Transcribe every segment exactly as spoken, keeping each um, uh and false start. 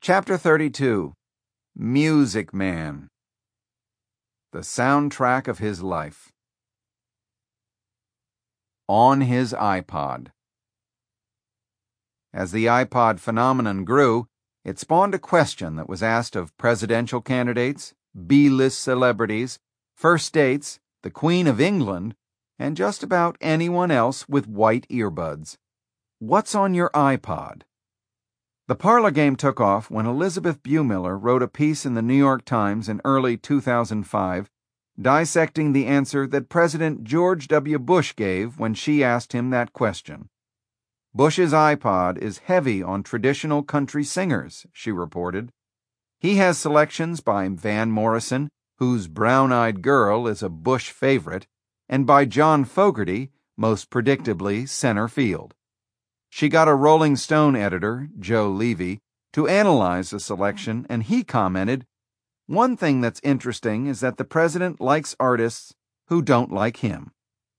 Chapter thirty-two, Music Man. The soundtrack of his life. On his iPod. As the iPod phenomenon grew, it spawned a question that was asked of presidential candidates, B-list celebrities, first dates, the Queen of England, and just about anyone else with white earbuds. What's on your iPod? The parlor game took off when Elizabeth Bumiller wrote a piece in the New York Times in early two thousand five dissecting the answer that President George W. Bush gave when she asked him that question. Bush's iPod is heavy on traditional country singers, she reported. He has selections by Van Morrison, whose Brown-Eyed Girl is a Bush favorite, and by John Fogerty, most predictably center field. She got a Rolling Stone editor, Joe Levy, to analyze the selection, and he commented, "One thing that's interesting is that the president likes artists who don't like him."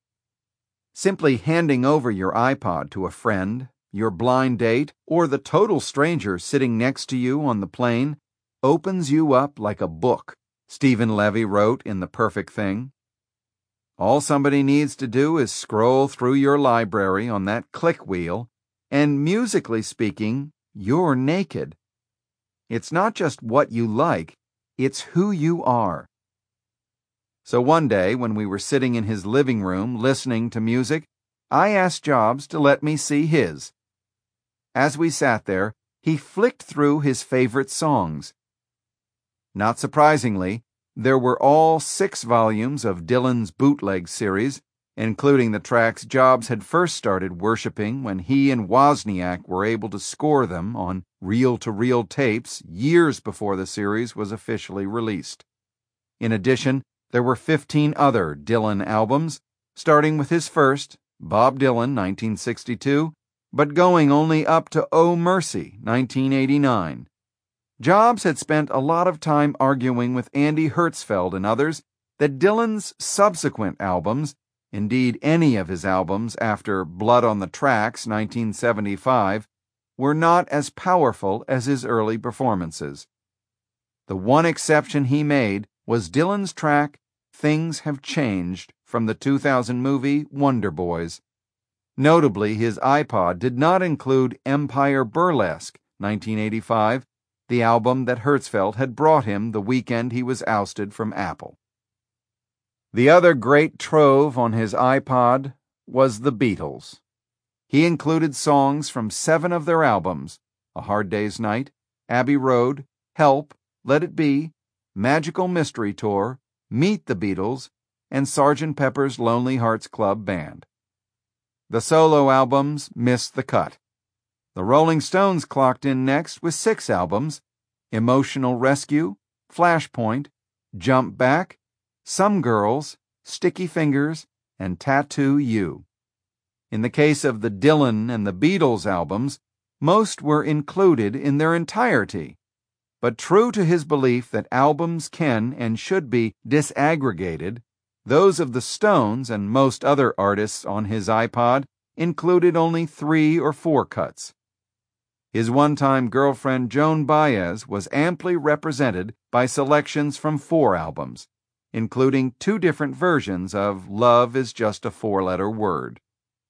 Simply handing over your iPod to a friend, your blind date, or the total stranger sitting next to you on the plane opens you up like a book, Stephen Levy wrote in The Perfect Thing. All somebody needs to do is scroll through your library on that click wheel, and musically speaking, you're naked. It's not just what you like, it's who you are. So one day, when we were sitting in his living room listening to music, I asked Jobs to let me see his. As we sat there, he flicked through his favorite songs. Not surprisingly, there were all six volumes of Dylan's bootleg series, including the tracks Jobs had first started worshiping when he and Wozniak were able to score them on reel-to-reel tapes years before the series was officially released. In addition, there were fifteen other Dylan albums, starting with his first, Bob Dylan, nineteen sixty-two, but going only up to Oh Mercy, nineteen eighty-nine. Jobs had spent a lot of time arguing with Andy Hertzfeld and others that Dylan's subsequent albums, indeed any of his albums after Blood on the Tracks, nineteen seventy-five, were not as powerful as his early performances. The one exception he made was Dylan's track Things Have Changed from the two thousand movie Wonder Boys. Notably, his iPod did not include Empire Burlesque, nineteen eighty-five, the album that Hertzfeld had brought him the weekend he was ousted from Apple. The other great trove on his iPod was the Beatles. He included songs from seven of their albums, A Hard Day's Night, Abbey Road, Help, Let It Be, Magical Mystery Tour, Meet the Beatles, and Sergeant Pepper's Lonely Hearts Club Band. The solo albums missed the cut. The Rolling Stones clocked in next with six albums, Emotional Rescue, Flashpoint, Jump Back, Some Girls, Sticky Fingers, and Tattoo You. In the case of the Dylan and the Beatles albums, most were included in their entirety. But true to his belief that albums can and should be disaggregated, those of the Stones and most other artists on his iPod included only three or four cuts. His one-time girlfriend Joan Baez was amply represented by selections from four albums, including two different versions of Love is Just a Four-Letter Word.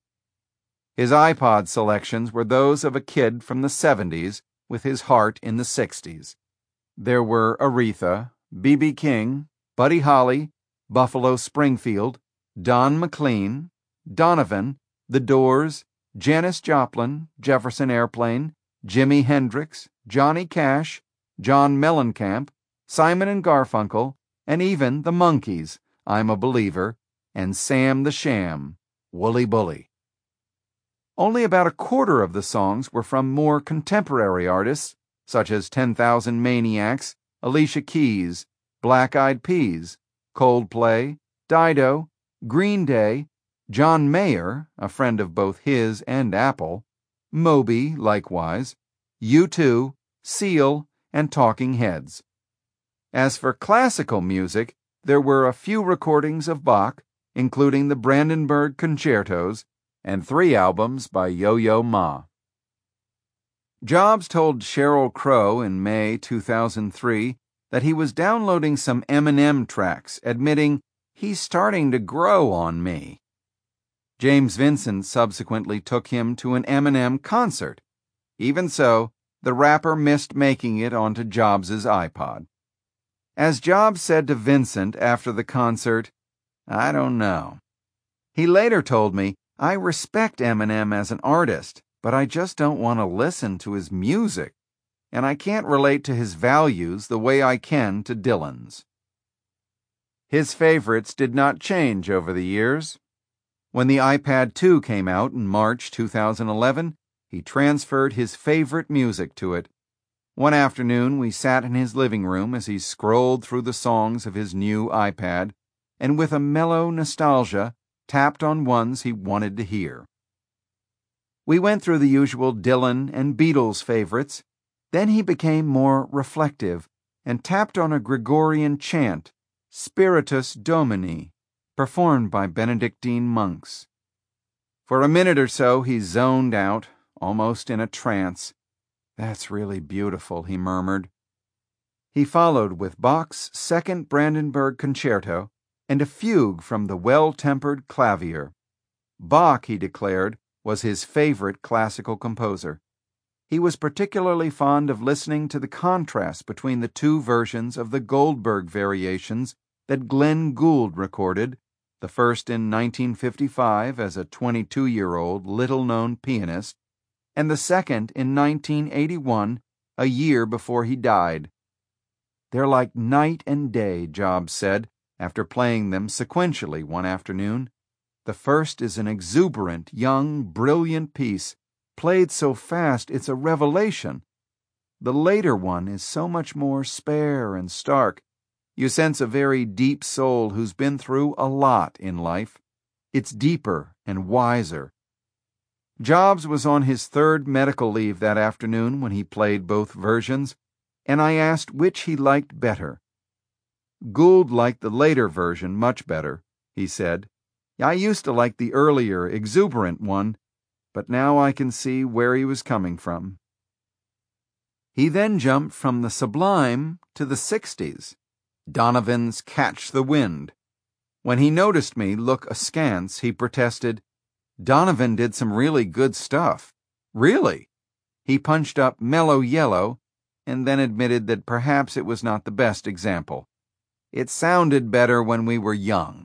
His iPod selections were those of a kid from the seventies with his heart in the sixties. There were Aretha, B B King, Buddy Holly, Buffalo Springfield, Don McLean, Donovan, The Doors, Janis Joplin, Jefferson Airplane, Jimi Hendrix, Johnny Cash, John Mellencamp, Simon and Garfunkel, and even the Monkees, I'm a Believer, and Sam the Sham, Wooly Bully. Only about a quarter of the songs were from more contemporary artists, such as ten thousand Maniacs, Alicia Keys, Black Eyed Peas, Coldplay, Dido, Green Day, John Mayer, a friend of both his and Apple, Moby, likewise, U two, Seal, and Talking Heads. As for classical music, there were a few recordings of Bach, including the Brandenburg Concertos, and three albums by Yo-Yo Ma. Jobs told Sheryl Crow in May two thousand three that he was downloading some Eminem tracks, admitting, "He's starting to grow on me." James Vincent subsequently took him to an Eminem concert. Even so, the rapper missed making it onto Jobs' iPod. As Jobs said to Vincent after the concert, "I don't know." He later told me, "I respect Eminem as an artist, but I just don't want to listen to his music, and I can't relate to his values the way I can to Dylan's." His favorites did not change over the years. When the iPad two came out in March two thousand eleven, he transferred his favorite music to it. One afternoon, we sat in his living room as he scrolled through the songs of his new iPad, and with a mellow nostalgia, tapped on ones he wanted to hear. We went through the usual Dylan and Beatles favorites. Then he became more reflective and tapped on a Gregorian chant, Spiritus Domini, performed by Benedictine monks. For a minute or so he zoned out, almost in a trance. "That's really beautiful," he murmured. He followed with Bach's Second Brandenburg Concerto and a fugue from the Well-Tempered Clavier. Bach, he declared, was his favorite classical composer. He was particularly fond of listening to the contrast between the two versions of the Goldberg variations that Glenn Gould recorded, the first in nineteen fifty-five as a twenty-two-year-old little-known pianist, and the second in nineteen eighty-one, a year before he died. "They're like night and day," Jobs said, after playing them sequentially one afternoon. "The first is an exuberant, young, brilliant piece, played so fast it's a revelation. The later one is so much more spare and stark. You sense a very deep soul who's been through a lot in life. It's deeper and wiser." Jobs was on his third medical leave that afternoon when he played both versions, and I asked which he liked better. "Gould liked the later version much better," he said. "I used to like the earlier, exuberant one, but now I can see where he was coming from." He then jumped from the sublime to the sixties. Donovan's Catch the Wind. When he noticed me look askance, he protested, "Donovan did some really good stuff." "Really?" He punched up Mellow Yellow, and then admitted that perhaps it was not the best example. "It sounded better when we were young."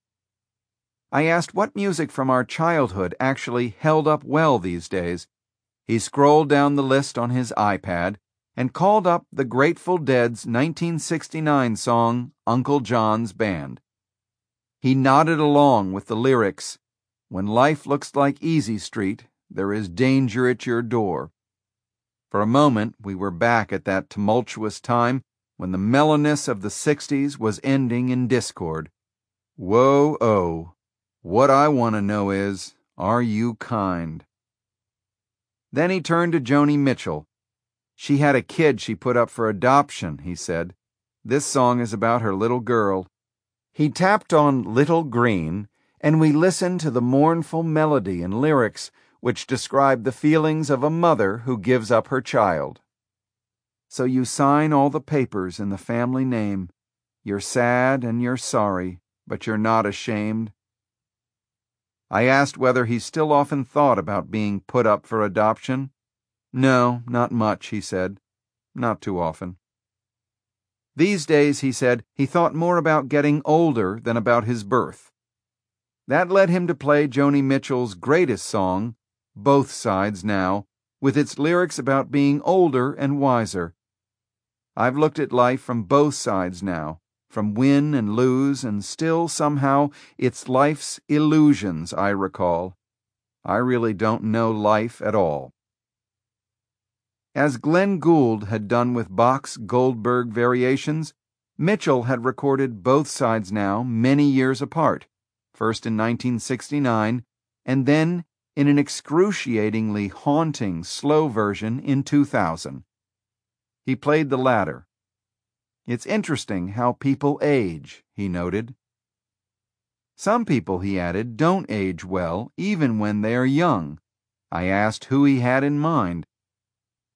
I asked what music from our childhood actually held up well these days. He scrolled down the list on his iPad and called up the Grateful Dead's nineteen sixty-nine song, Uncle John's Band. He nodded along with the lyrics, "When life looks like Easy Street, there is danger at your door." For a moment, we were back at that tumultuous time when the mellowness of the sixties was ending in discord. Whoa, oh. What I want to know is, are you kind? Then he turned to Joni Mitchell. "She had a kid she put up for adoption," he said. "This song is about her little girl." He tapped on Little Green, and we listened to the mournful melody and lyrics which describe the feelings of a mother who gives up her child. "So you sign all the papers in the family name. You're sad and you're sorry, but you're not ashamed." I asked whether he still often thought about being put up for adoption. "No, not much," he said. "Not too often." These days, he said, he thought more about getting older than about his birth. That led him to play Joni Mitchell's greatest song, Both Sides Now, with its lyrics about being older and wiser. "I've looked at life from both sides now, from win and lose, and still, somehow, it's life's illusions I recall. I really don't know life at all." As Glenn Gould had done with Bach's Goldberg variations, Mitchell had recorded Both Sides Now many years apart, first in nineteen sixty-nine, and then in an excruciatingly haunting slow version in two thousand. He played the latter. "It's interesting how people age," he noted. "Some people," he added, "don't age well, even when they are young." I asked who he had in mind.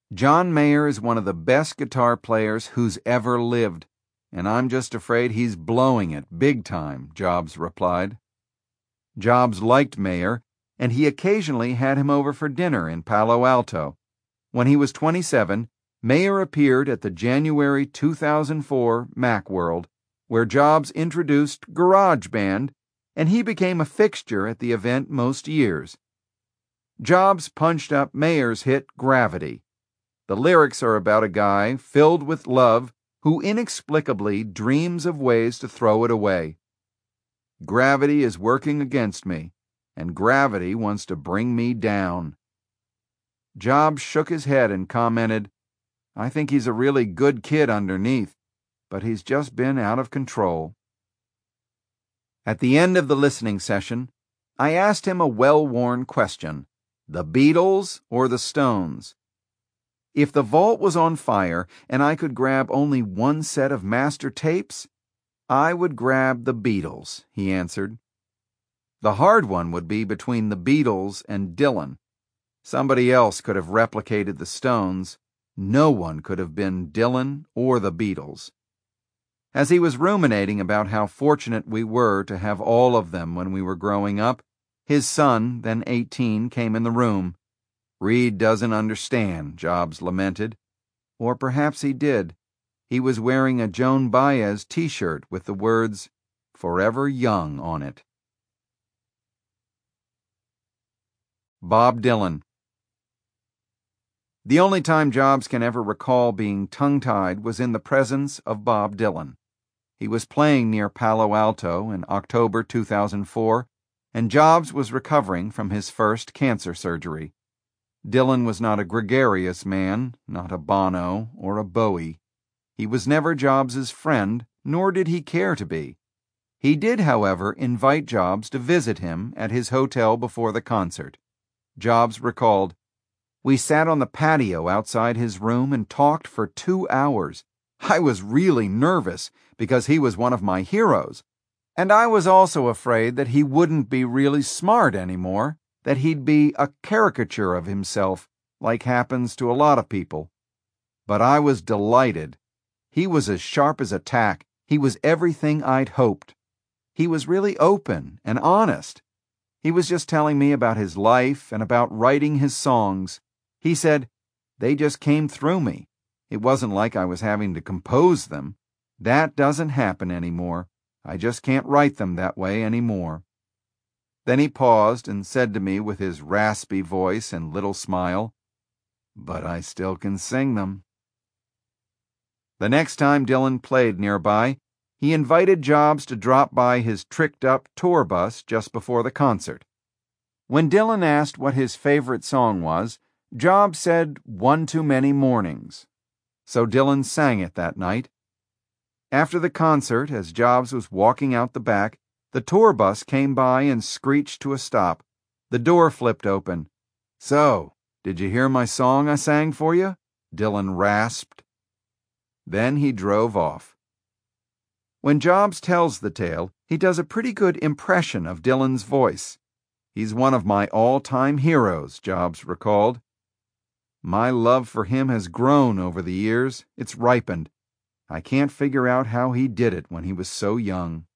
John Mayer is one of the best guitar players who's ever lived, and I'm just afraid he's blowing it big time, Jobs replied. Jobs liked Mayer, and he occasionally had him over for dinner in Palo Alto. When he was twenty-seven, Mayer appeared at the January two thousand four Macworld, where Jobs introduced GarageBand, and he became a fixture at the event most years. Jobs punched up Mayer's hit Gravity. The lyrics are about a guy filled with love who inexplicably dreams of ways to throw it away. Gravity is working against me, and gravity wants to bring me down. Jobs shook his head and commented, I think he's a really good kid underneath, but he's just been out of control. At the end of the listening session, I asked him a well-worn question, the Beatles or the Stones? If the vault was on fire and I could grab only one set of master tapes, I would grab the Beatles, he answered. The hard one would be between the Beatles and Dylan. Somebody else could have replicated the Stones. No one could have been Dylan or the Beatles. As he was ruminating about how fortunate we were to have all of them when we were growing up, his son, then eighteen, came in the room. Reed doesn't understand, Jobs lamented. Or perhaps he did. He was wearing a Joan Baez t-shirt with the words, Forever Young on it. Bob Dylan. The only time Jobs can ever recall being tongue-tied was in the presence of Bob Dylan. He was playing near Palo Alto in October two thousand four, and Jobs was recovering from his first cancer surgery. Dylan was not a gregarious man, not a Bono or a Bowie. He was never Jobs's friend, nor did he care to be. He did, however, invite Jobs to visit him at his hotel before the concert. Jobs recalled, We sat on the patio outside his room and talked for two hours. I was really nervous because he was one of my heroes. And I was also afraid that he wouldn't be really smart anymore, that he'd be a caricature of himself, like happens to a lot of people. But I was delighted. He was as sharp as a tack. He was everything I'd hoped. He was really open and honest. He was just telling me about his life and about writing his songs. He said, they just came through me. It wasn't like I was having to compose them. That doesn't happen anymore. I just can't write them that way anymore. Then he paused and said to me with his raspy voice and little smile, But I still can sing them. The next time Dylan played nearby, he invited Jobs to drop by his tricked-up tour bus just before the concert. When Dylan asked what his favorite song was, Jobs said One Too Many Mornings. So Dylan sang it that night. After the concert, as Jobs was walking out the back, the tour bus came by and screeched to a stop. The door flipped open. So, did you hear my song I sang for you? Dylan rasped. Then he drove off. When Jobs tells the tale, he does a pretty good impression of Dylan's voice. He's one of my all-time heroes, Jobs recalled. My love for him has grown over the years. It's ripened. I can't figure out how he did it when he was so young.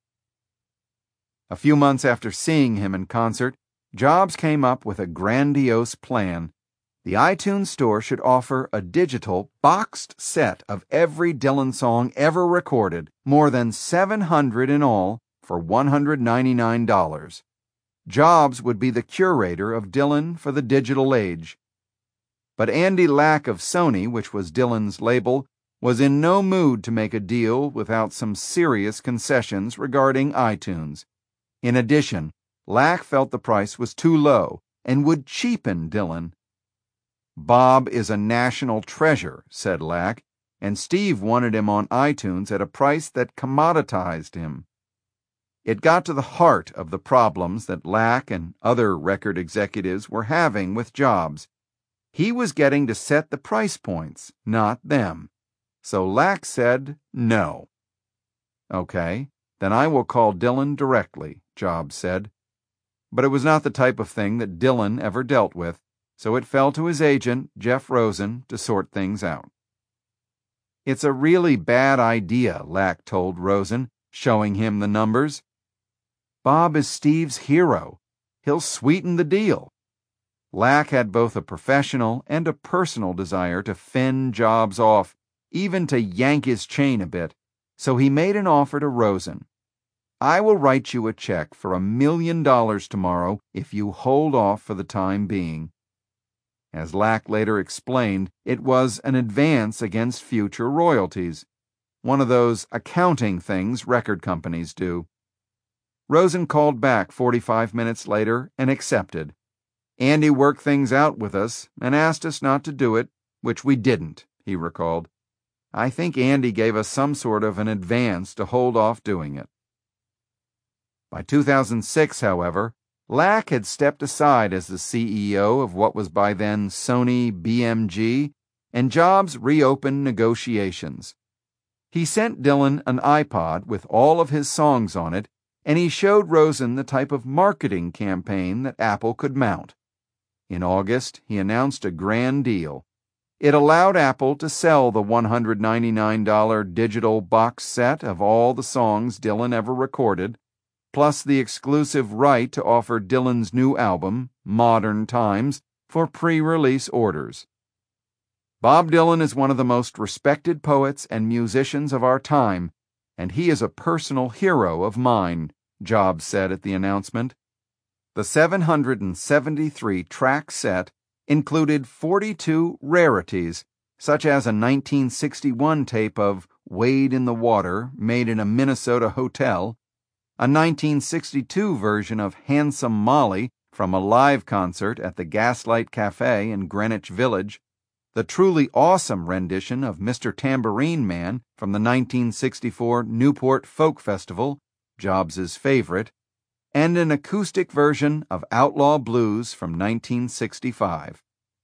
A few months after seeing him in concert, Jobs came up with a grandiose plan. The iTunes Store should offer a digital, boxed set of every Dylan song ever recorded, more than seven hundred in all, for one hundred ninety-nine dollars. Jobs would be the curator of Dylan for the digital age. But Andy Lack of Sony, which was Dylan's label, was in no mood to make a deal without some serious concessions regarding iTunes. In addition, Lack felt the price was too low and would cheapen Dylan. Bob is a national treasure, said Lack, and Steve wanted him on iTunes at a price that commoditized him. It got to the heart of the problems that Lack and other record executives were having with Jobs. He was getting to set the price points, not them. So Lack said no. Okay, then I will call Dylan directly, Jobs said. But it was not the type of thing that Dylan ever dealt with. so it fell to his agent, Jeff Rosen, to sort things out. "It's a really bad idea," Lack told Rosen, showing him the numbers. "Bob is Steve's hero. He'll sweeten the deal." Lack had both a professional and a personal desire to fend Jobs off, even to yank his chain a bit, so he made an offer to Rosen. "I will write you a check for a million dollars tomorrow if you hold off for the time being." As Lack later explained, it was an advance against future royalties, one of those accounting things record companies do. Rosen called back forty-five minutes later and accepted. "Andy worked things out with us and asked us not to do it, which we didn't," he recalled. "I think Andy gave us some sort of an advance to hold off doing it." By two thousand six, however, Lack had stepped aside as the C E O of what was by then Sony B M G, and Jobs reopened negotiations. He sent Dylan an iPod with all of his songs on it, and he showed Rosen the type of marketing campaign that Apple could mount. In August, he announced a grand deal. It allowed Apple to sell the one hundred ninety-nine dollars digital box set of all the songs Dylan ever recorded, plus the exclusive right to offer Dylan's new album, Modern Times, for pre-release orders. "Bob Dylan is one of the most respected poets and musicians of our time, and he is a personal hero of mine," Jobs said at the announcement. The seven hundred seventy-three track set included forty-two rarities, such as a nineteen sixty-one tape of Wade in the Water, made in a Minnesota hotel, a nineteen sixty-two version of Handsome Molly from a live concert at the Gaslight Cafe in Greenwich Village, the truly awesome rendition of Mister Tambourine Man from the nineteen sixty-four Newport Folk Festival, Jobs's favorite, and an acoustic version of Outlaw Blues from nineteen sixty-five.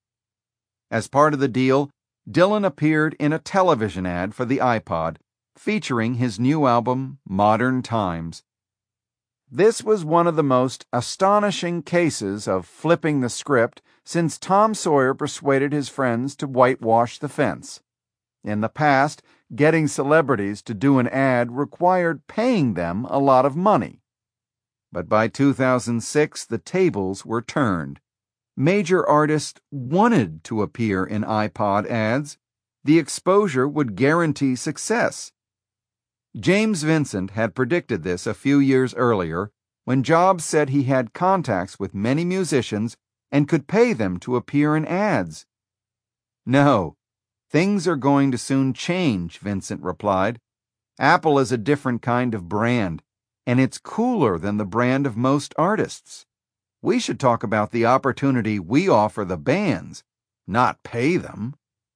As part of the deal, Dylan appeared in a television ad for the iPod, featuring his new album, Modern Times. This was one of the most astonishing cases of flipping the script since Tom Sawyer persuaded his friends to whitewash the fence. In the past, getting celebrities to do an ad required paying them a lot of money. But by two thousand six, the tables were turned. Major artists wanted to appear in iPod ads. The exposure would guarantee success. James Vincent had predicted this a few years earlier when Jobs said he had contacts with many musicians and could pay them to appear in ads. "No, things are going to soon change," Vincent replied. "Apple is a different kind of brand, and it's cooler than the brand of most artists. We should talk about the opportunity we offer the bands, not pay them."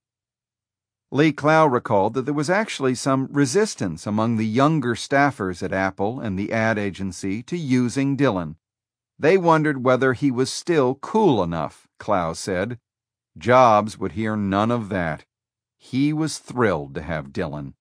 Lee Clow recalled that there was actually some resistance among the younger staffers at Apple and the ad agency to using Dylan. They wondered whether he was still cool enough, Clow said. Jobs would hear none of that. He was thrilled to have Dylan.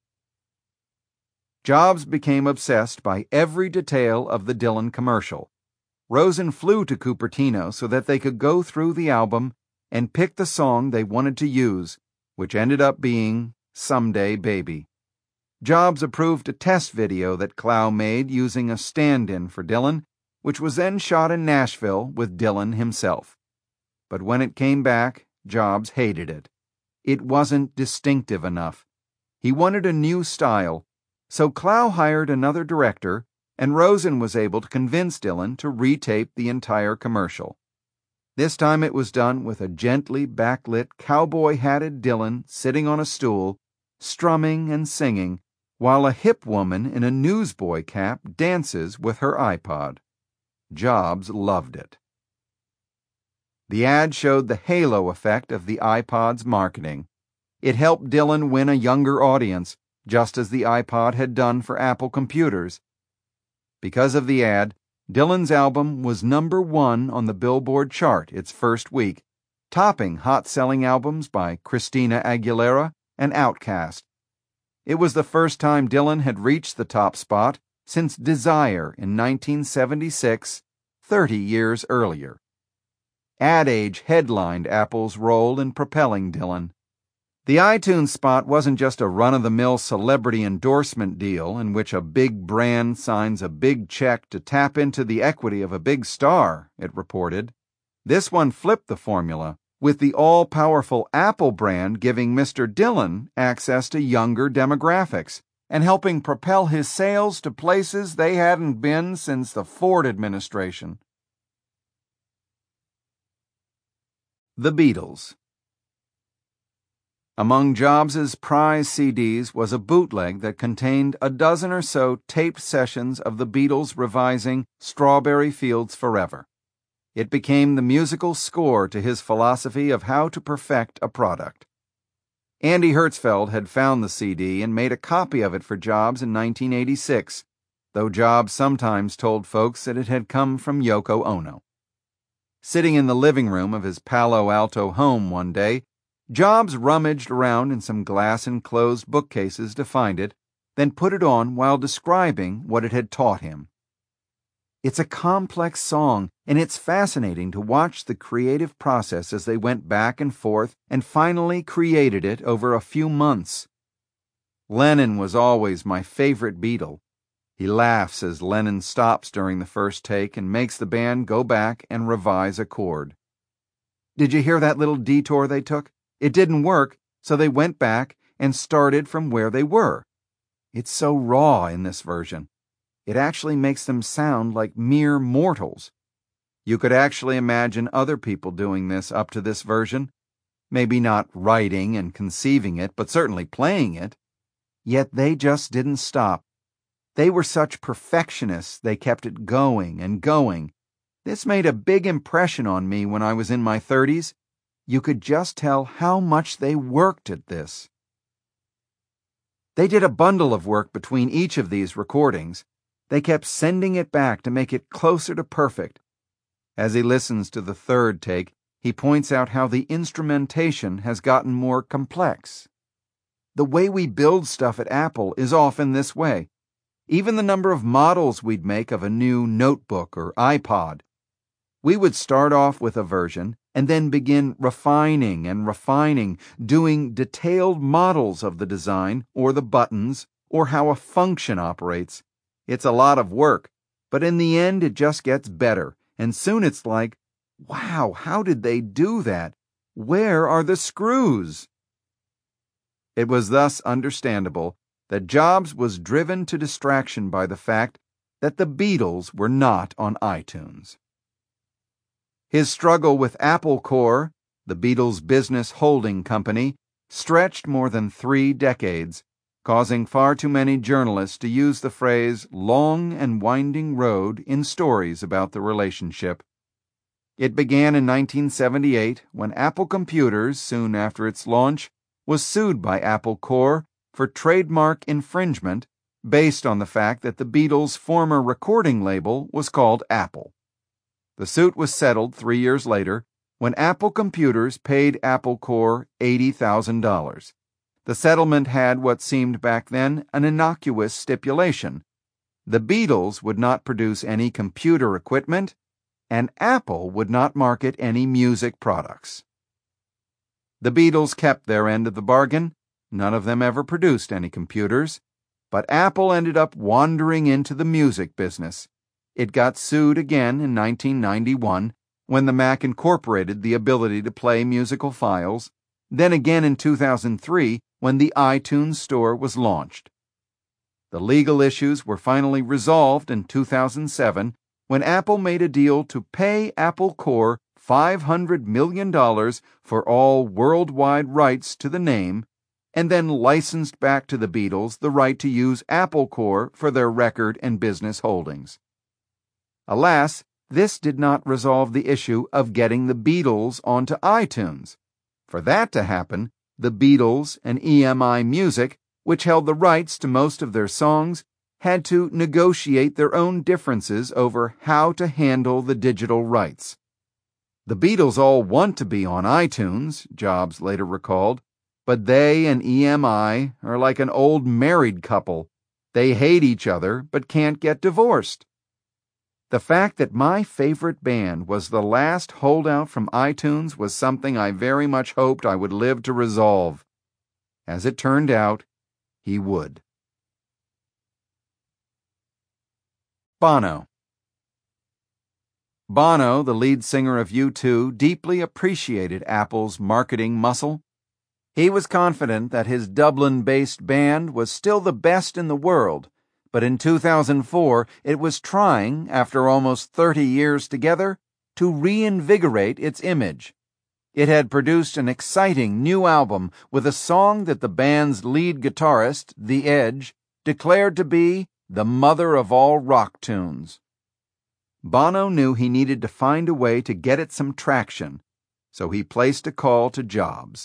Jobs became obsessed by every detail of the Dylan commercial. Rosen flew to Cupertino so that they could go through the album and pick the song they wanted to use, which ended up being Someday Baby. Jobs approved a test video that Clow made using a stand-in for Dylan, which was then shot in Nashville with Dylan himself. But when it came back, Jobs hated it. It wasn't distinctive enough. He wanted a new style, so Clow hired another director, and Rosen was able to convince Dylan to retape the entire commercial. This time it was done with a gently backlit cowboy-hatted Dylan sitting on a stool, strumming and singing, while a hip woman in a newsboy cap dances with her iPod. Jobs loved it. The ad showed the halo effect of the iPod's marketing. It helped Dylan win a younger audience, just as the iPod had done for Apple computers. Because of the ad, Dylan's album was number one on the Billboard chart its first week, topping hot-selling albums by Christina Aguilera and Outkast. It was the first time Dylan had reached the top spot since Desire in nineteen seventy-six, thirty years earlier. Ad Age headlined Apple's role in propelling Dylan. The iTunes spot wasn't just a run-of-the-mill celebrity endorsement deal in which a big brand signs a big check to tap into the equity of a big star, it reported. This one flipped the formula, with the all-powerful Apple brand giving Mister Dylan access to younger demographics and helping propel his sales to places they hadn't been since the Ford administration. The Beatles. Among Jobs' prize C Ds was a bootleg that contained a dozen or so taped sessions of the Beatles revising Strawberry Fields Forever. It became the musical score to his philosophy of how to perfect a product. Andy Hertzfeld had found the C D and made a copy of it for Jobs in nineteen eighty-six, though Jobs sometimes told folks that it had come from Yoko Ono. Sitting in the living room of his Palo Alto home one day, Jobs rummaged around in some glass-enclosed bookcases to find it, then put it on while describing what it had taught him. It's a complex song, and it's fascinating to watch the creative process as they went back and forth and finally created it over a few months. Lennon was always my favorite Beatle. He laughs as Lennon stops during the first take and makes the band go back and revise a chord. Did you hear that little detour they took? It didn't work, so they went back and started from where they were. It's so raw in this version. It actually makes them sound like mere mortals. You could actually imagine other people doing this up to this version. Maybe not writing and conceiving it, but certainly playing it. Yet they just didn't stop. They were such perfectionists they kept it going and going. This made a big impression on me when I was in my thirties. You could just tell how much they worked at this. They did a bundle of work between each of these recordings. They kept sending it back to make it closer to perfect. As he listens to the third take, he points out how the instrumentation has gotten more complex. The way we build stuff at Apple is often this way. Even the number of models we'd make of a new notebook or iPod. We would start off with a version and then begin refining and refining, doing detailed models of the design or the buttons or how a function operates. It's a lot of work, but in the end it just gets better, and soon it's like, wow, how did they do that? Where are the screws? It was thus understandable that Jobs was driven to distraction by the fact that the Beatles were not on iTunes. His struggle with Apple Corp, the Beatles' business holding company, stretched more than three decades, causing far too many journalists to use the phrase long and winding road in stories about the relationship. It began in nineteen seventy-eight when Apple Computers, soon after its launch, was sued by Apple Corp for trademark infringement based on the fact that the Beatles' former recording label was called Apple. The suit was settled three years later when Apple Computers paid Apple Corp eighty thousand dollars. The settlement had what seemed back then an innocuous stipulation. The Beatles would not produce any computer equipment, and Apple would not market any music products. The Beatles kept their end of the bargain. None of them ever produced any computers, but Apple ended up wandering into the music business. It got sued again in nineteen ninety-one when the Mac incorporated the ability to play musical files, then again in two thousand three when the iTunes Store was launched. The legal issues were finally resolved in two thousand seven when Apple made a deal to pay Apple Corp five hundred million dollars for all worldwide rights to the name, and then licensed back to the Beatles the right to use Apple Corp for their record and business holdings. Alas, this did not resolve the issue of getting the Beatles onto iTunes. For that to happen, the Beatles and E M I Music, which held the rights to most of their songs, had to negotiate their own differences over how to handle the digital rights. The Beatles all want to be on iTunes, Jobs later recalled, but they and E M I are like an old married couple. They hate each other but can't get divorced. The fact that my favorite band was the last holdout from iTunes was something I very much hoped I would live to resolve. As it turned out, he would. Bono. Bono, the lead singer of U two, deeply appreciated Apple's marketing muscle. He was confident that his Dublin-based band was still the best in the world, but in two thousand four it was trying, after almost thirty years together, to reinvigorate its image. It had produced an exciting new album with a song that the band's lead guitarist, The Edge, declared to be the mother of all rock tunes. Bono knew he needed to find a way to get it some traction, so he placed a call to Jobs.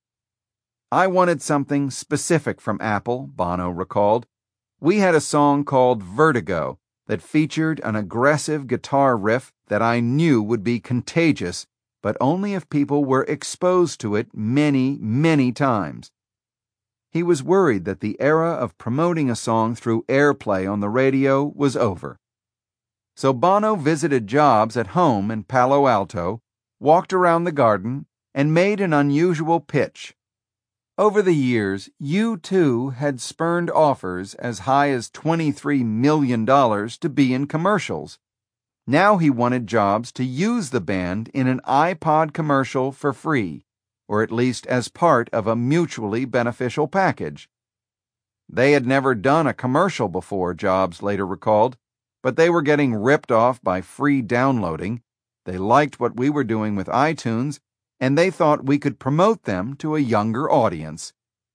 I wanted something specific from Apple, Bono recalled. We had a song called Vertigo that featured an aggressive guitar riff that I knew would be contagious, but only if people were exposed to it many, many times. He was worried that the era of promoting a song through airplay on the radio was over. So Bono visited Jobs at home in Palo Alto, walked around the garden, and made an unusual pitch. Over the years, U two had spurned offers as high as twenty-three million dollars to be in commercials. Now he wanted Jobs to use the band in an iPod commercial for free, or at least as part of a mutually beneficial package. They had never done a commercial before, Jobs later recalled, but they were getting ripped off by free downloading. They liked what we were doing with iTunes, and they thought we could promote them to a younger audience.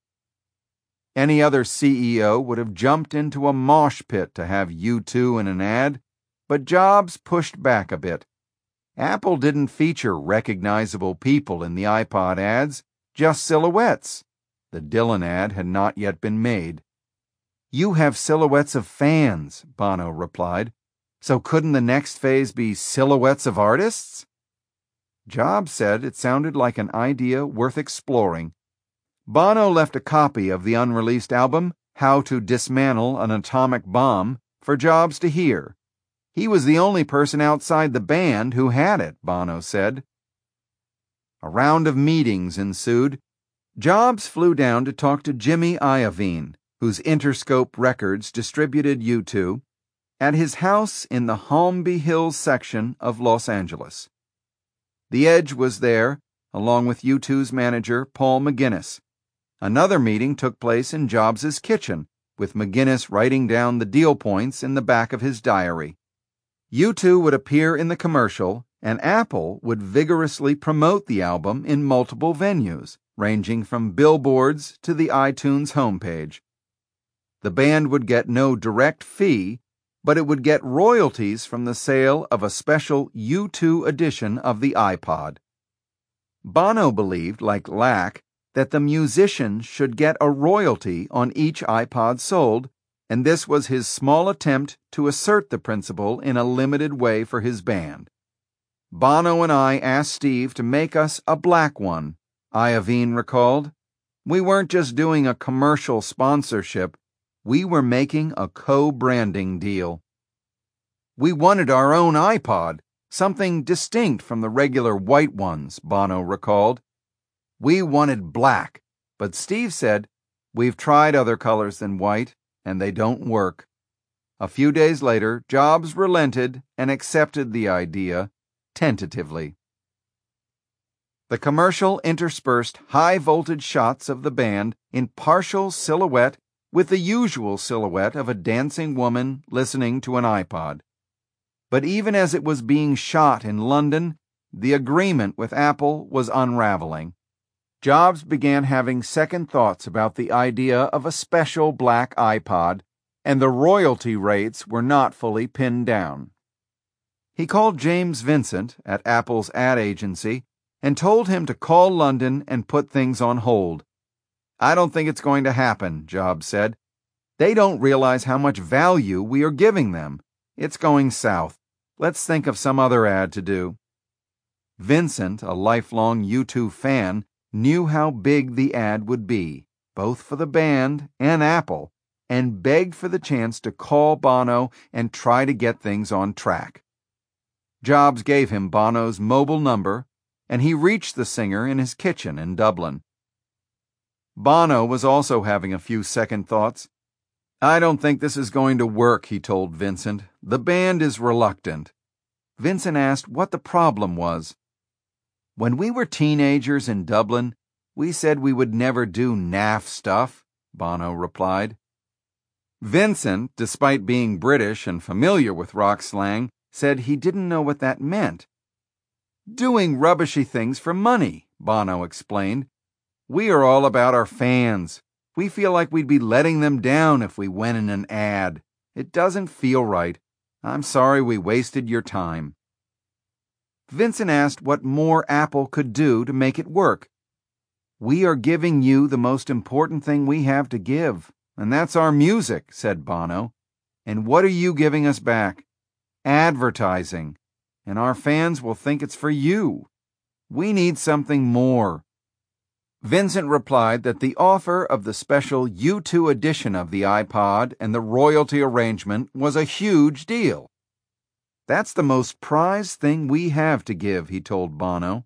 Any other C E O would have jumped into a mosh pit to have U two in an ad, but Jobs pushed back a bit. Apple didn't feature recognizable people in the iPod ads, just silhouettes. The Dylan ad had not yet been made. You have silhouettes of fans, Bono replied. So couldn't the next phase be silhouettes of artists? Jobs said it sounded like an idea worth exploring. Bono left a copy of the unreleased album, How to Dismantle an Atomic Bomb, for Jobs to hear. He was the only person outside the band who had it, Bono said. A round of meetings ensued. Jobs flew down to talk to Jimmy Iovine, whose Interscope Records distributed U two, at his house in the Holmby Hills section of Los Angeles. The Edge was there, along with U two's manager, Paul McGuinness. Another meeting took place in Jobs' kitchen, with McGuinness writing down the deal points in the back of his diary. U two would appear in the commercial, and Apple would vigorously promote the album in multiple venues, ranging from billboards to the iTunes homepage. The band would get no direct fee, but it would get royalties from the sale of a special U two edition of the iPod. Bono believed, like Lack, that the musicians should get a royalty on each iPod sold, and this was his small attempt to assert the principle in a limited way for his band. Bono and I asked Steve to make us a black one, Iovine recalled. We weren't just doing a commercial sponsorship, we were making a co-branding deal. We wanted our own iPod, something distinct from the regular white ones, Bono recalled. We wanted black, but Steve said, we've tried other colors than white, and they don't work. A few days later, Jobs relented and accepted the idea, tentatively. The commercial interspersed high-voltage shots of the band in partial silhouette with the usual silhouette of a dancing woman listening to an iPod. But even as it was being shot in London, the agreement with Apple was unraveling. Jobs began having second thoughts about the idea of a special black iPod, and the royalty rates were not fully pinned down. He called James Vincent at Apple's ad agency and told him to call London and put things on hold. I don't think it's going to happen, Jobs said. They don't realize how much value we are giving them. It's going south. Let's think of some other ad to do. Vincent, a lifelong U two fan, knew how big the ad would be, both for the band and Apple, and begged for the chance to call Bono and try to get things on track. Jobs gave him Bono's mobile number, and he reached the singer in his kitchen in Dublin. Bono was also having a few second thoughts. "I don't think this is going to work," he told Vincent. "The band is reluctant." Vincent asked what the problem was. "When we were teenagers in Dublin, we said we would never do naff stuff," Bono replied. Vincent, despite being British and familiar with rock slang, said he didn't know what that meant. "Doing rubbishy things for money," Bono explained. "We are all about our fans. We feel like we'd be letting them down if we went in an ad. It doesn't feel right. I'm sorry we wasted your time." Vincent asked what more Apple could do to make it work. "We are giving you the most important thing we have to give, and that's our music," said Bono. "And what are you giving us back? Advertising. And our fans will think it's for you. We need something more." Vincent replied that the offer of the special U two edition of the iPod and the royalty arrangement was a huge deal. "That's the most prized thing we have to give," he told Bono.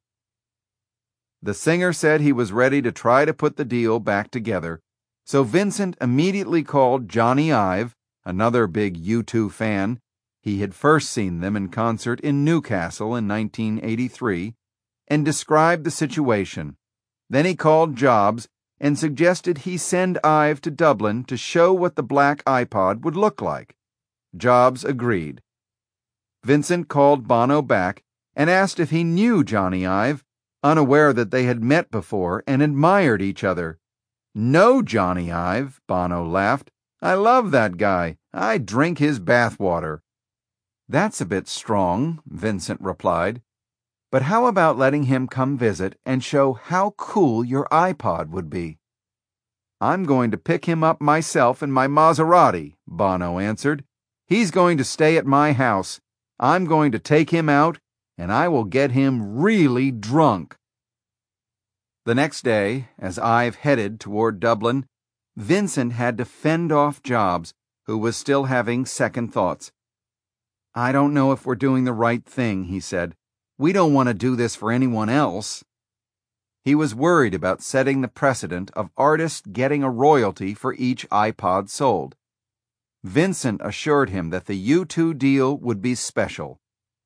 The singer said he was ready to try to put the deal back together, so Vincent immediately called Johnny Ive, another big U two fan. He had first seen them in concert in Newcastle in nineteen eighty-three, and described the situation. Then he called Jobs and suggested he send Ive to Dublin to show what the black iPod would look like. Jobs agreed. Vincent called Bono back and asked if he knew Johnny Ive, unaware that they had met before and admired each other. "No, Johnny Ive," Bono laughed. "I love that guy. I drink his bathwater." "That's a bit strong," Vincent replied. "But how about letting him come visit and show how cool your iPod would be?" "I'm going to pick him up myself in my Maserati," Bono answered. "He's going to stay at my house. I'm going to take him out, and I will get him really drunk." The next day, as Ive headed toward Dublin, Vincent had to fend off Jobs, who was still having second thoughts. "I don't know if we're doing the right thing," he said. "We don't want to do this for anyone else." He was worried about setting the precedent of artists getting a royalty for each iPod sold. Vincent assured him that the U two deal would be special.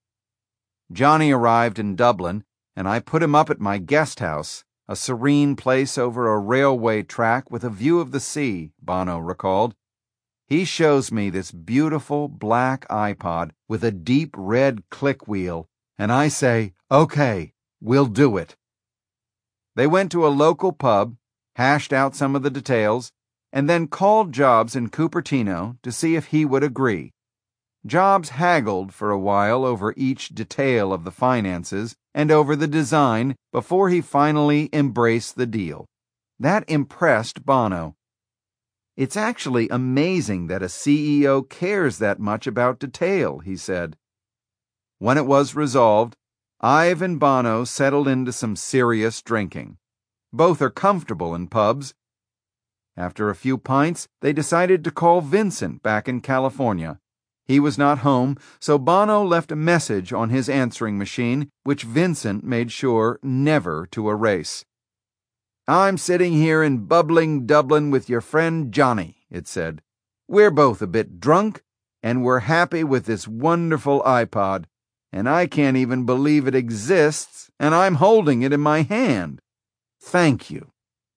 Johnny arrived in Dublin, and I put him up at my guest house, a serene place over a railway track with a view of the sea, Bono recalled. "He shows me this beautiful black iPod with a deep red click wheel, and I say, 'Okay, we'll do it.'" They went to a local pub, hashed out some of the details, and then called Jobs in Cupertino to see if he would agree. Jobs haggled for a while over each detail of the finances and over the design before he finally embraced the deal. That impressed Bono. "It's actually amazing that a C E O cares that much about detail," he said. When it was resolved, Ive and Bono settled into some serious drinking. Both are comfortable in pubs. After a few pints, they decided to call Vincent back in California. He was not home, so Bono left a message on his answering machine, which Vincent made sure never to erase. "I'm sitting here in bubbling Dublin with your friend Johnny," it said. "We're both a bit drunk, and we're happy with this wonderful iPod, and I can't even believe it exists, and I'm holding it in my hand. Thank you."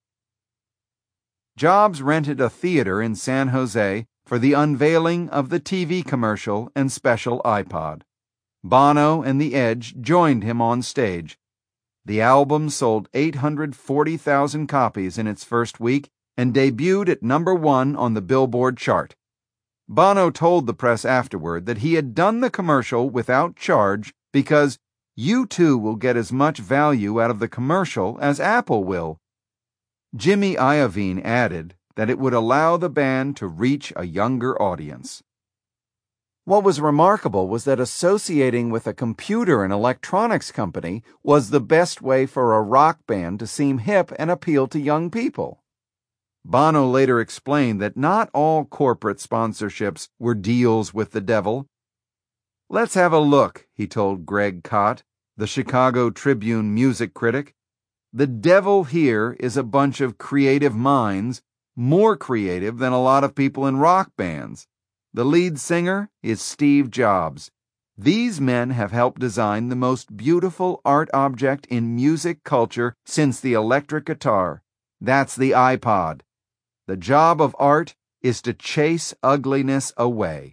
Jobs rented a theater in San Jose for the unveiling of the T V commercial and special iPod. Bono and The Edge joined him on stage. The album sold eight hundred forty thousand copies in its first week and debuted at number one on the Billboard chart. Bono told the press afterward that he had done the commercial without charge because "you too will get as much value out of the commercial as Apple will." Jimmy Iovine added that it would allow the band to reach a younger audience. What was remarkable was that associating with a computer and electronics company was the best way for a rock band to seem hip and appeal to young people. Bono later explained that not all corporate sponsorships were deals with the devil. "Let's have a look," he told Greg Kot, the Chicago Tribune music critic. "The devil here is a bunch of creative minds, more creative than a lot of people in rock bands. The lead singer is Steve Jobs. These men have helped design the most beautiful art object in music culture since the electric guitar. That's the iPod. The job of art is to chase ugliness away."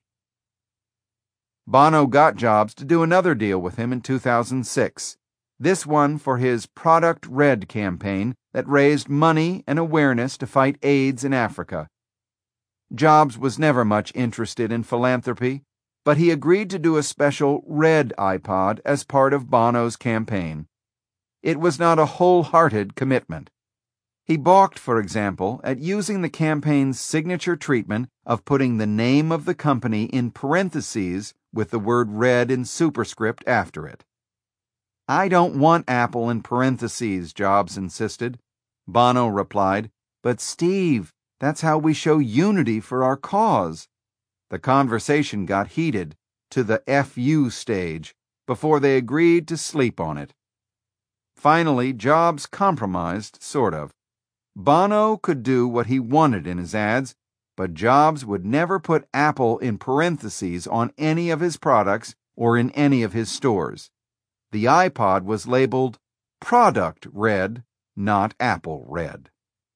Bono got Jobs to do another deal with him in two thousand six, this one for his Product Red campaign that raised money and awareness to fight AIDS in Africa. Jobs was never much interested in philanthropy, but he agreed to do a special red iPod as part of Bono's campaign. It was not a wholehearted commitment. He balked, for example, at using the campaign's signature treatment of putting the name of the company in parentheses with the word red in superscript after it. "I don't want Apple in parentheses," Jobs insisted. Bono replied, "But Steve, that's how we show unity for our cause." The conversation got heated to the F U stage before they agreed to sleep on it. Finally, Jobs compromised, sort of. Bono could do what he wanted in his ads, but Jobs would never put Apple in parentheses on any of his products or in any of his stores. The iPod was labeled Product Red, not Apple Red.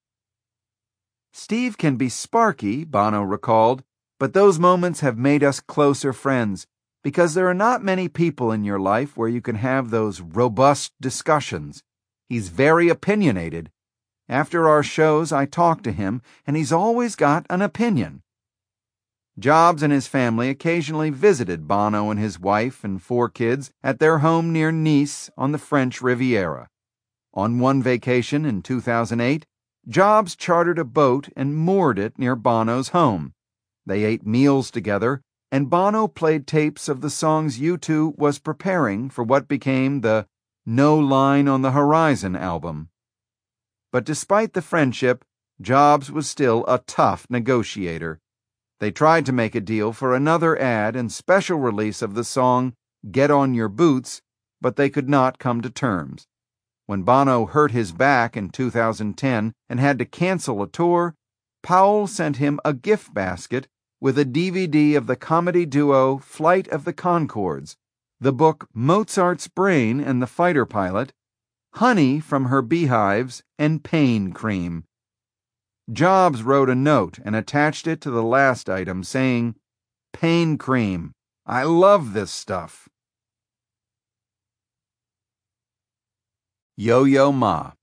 "Steve can be sparky," Bono recalled, "but those moments have made us closer friends, because there are not many people in your life where you can have those robust discussions. He's very opinionated. After our shows, I talk to him, and he's always got an opinion." Jobs and his family occasionally visited Bono and his wife and four kids at their home near Nice on the French Riviera. On one vacation in two thousand eight, Jobs chartered a boat and moored it near Bono's home. They ate meals together, and Bono played tapes of the songs U two was preparing for what became the No Line on the Horizon album. But despite the friendship, Jobs was still a tough negotiator. They tried to make a deal for another ad and special release of the song Get On Your Boots, but they could not come to terms. When Bono hurt his back in two thousand ten and had to cancel a tour, Powell sent him a gift basket with a D V D of the comedy duo Flight of the Conchords, the book Mozart's Brain and the Fighter Pilot, honey from her beehives, and pain cream. Jobs wrote a note and attached it to the last item saying, "Pain cream. I love this stuff." Yo-Yo Ma.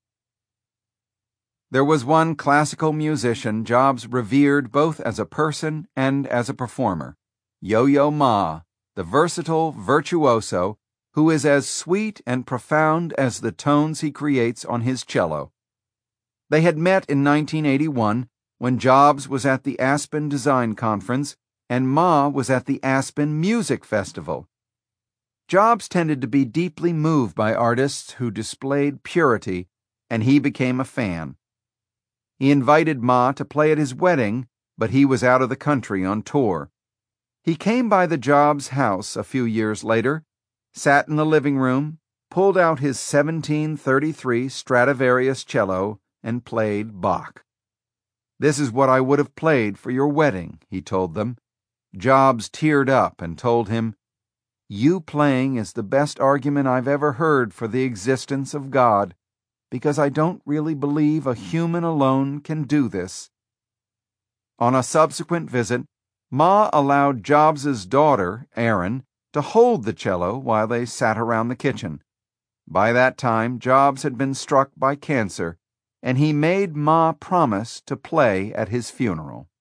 There was one classical musician Jobs revered both as a person and as a performer, Yo-Yo Ma, the versatile virtuoso who is as sweet and profound as the tones he creates on his cello. They had met in nineteen eighty-one when Jobs was at the Aspen Design Conference and Ma was at the Aspen Music Festival. Jobs tended to be deeply moved by artists who displayed purity, and he became a fan. He invited Ma to play at his wedding, but he was out of the country on tour. He came by the Jobs house a few years later, sat in the living room, pulled out his seventeen thirty-three Stradivarius cello, and played Bach. "This is what I would have played for your wedding," he told them. Jobs teared up and told him, "You playing is the best argument I've ever heard for the existence of God, because I don't really believe a human alone can do this." On a subsequent visit, Ma allowed Jobs's daughter, Erin, to hold the cello while they sat around the kitchen. By that time, Jobs had been struck by cancer, and he made Ma promise to play at his funeral.